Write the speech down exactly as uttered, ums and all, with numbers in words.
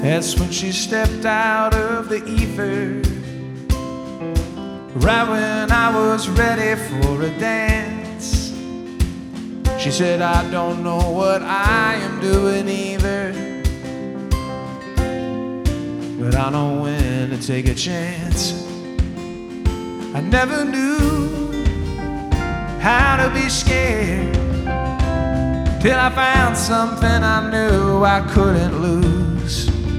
That's when she stepped out of the ether, right when I was ready for a dance. She said, I don't know what I am doing either, but I know when to take a chance. I never knew how to be scared till I found something I knew I couldn't lose.